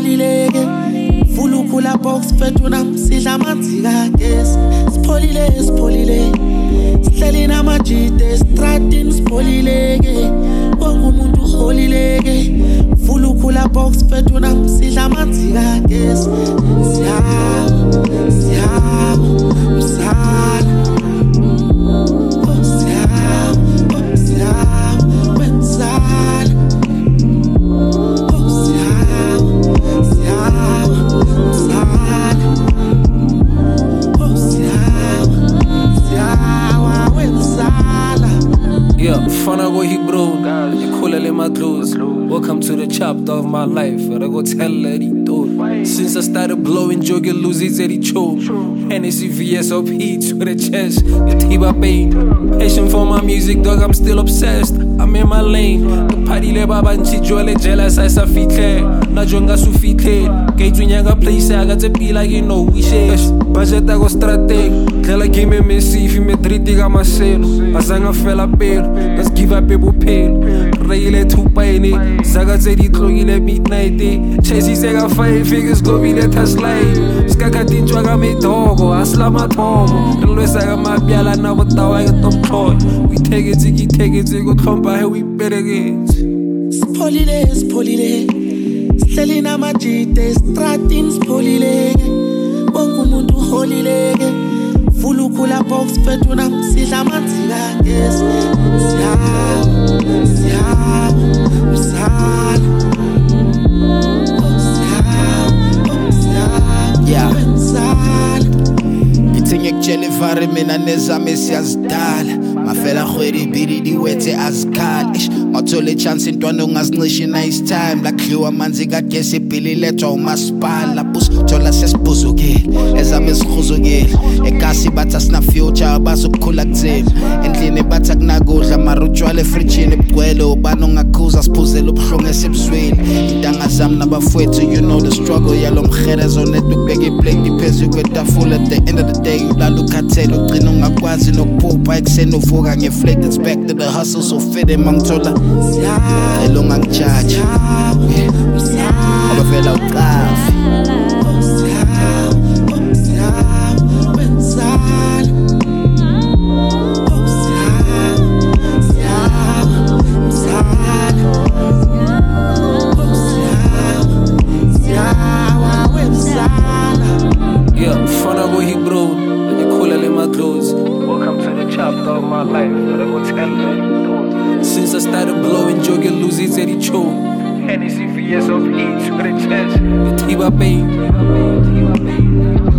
Sipholileke Fulukula box fethu namsidla amanzi kagesi Sipholile Sihleli namajite stratini sipholileke Wonke umuntu uholileke Fulukula box fethu namsidla amanzi kagesi Siyabo msala Welcome to the chapter of my life. I go tell her he do. Since I started blowing, Jogi loses at each show. Hennessy VSOP to the chest. The Tiba pain. Passion for my music, dog. I'm still obsessed. I'm in my lane. The party le baba nchijole jealous. I sa fitle. Na jonga su fitle. Gate nyanga place. I got to be like you know we share. Budget I go strateg. Tell give me messy. If you me treat diga maselo. Azanga fella pale. Let's give up people pale. Rayle two paini. Zaga zedi tlogile midnight. Chasey zega 5 figures go be let us slide. Skaka tinchwaga me dogo. Aslama tomo. Always I got my biala na watawa I got top toy. We take it go trompa here we better get. Sipholile Sihleli namajite stratini sipholileke Wonke umuntu uholileke Fulukula box fethu namsidla amanzi kagesi Siyabo msala Ngikutshela ivari mina nezami siyazidala mafela khweli bidi diwethe azikhala ngathola ichance intwana ungazincisha nice time lakhiwa amanzi kagesi ibhili lethwa umasipala bus thola sesibhuzukile ezami ezikhuzukile egasi bathi asina future bazokukhula kuthina endlini bathi akunakudla marutshwala efrijini bugcwele ubani ongakhuza siphuzela ubuhlungu esebusweni intanga zami nabafowethu you know the struggle yalo mkherezo nedukubeka iplate phezulu kwetafula at the end of the day ulala ukhathele ugcina ungakwazi nokuphupha ekuseni uvuka ngeflake it's back to the hustle so fit mangithola elo ngangijudge abavela uqafi Welcome to the chapter of my life. I go tell her. Since I started blowing, Jogi loses at each show. Hennessy VSOP to the chest. The Tiba pain.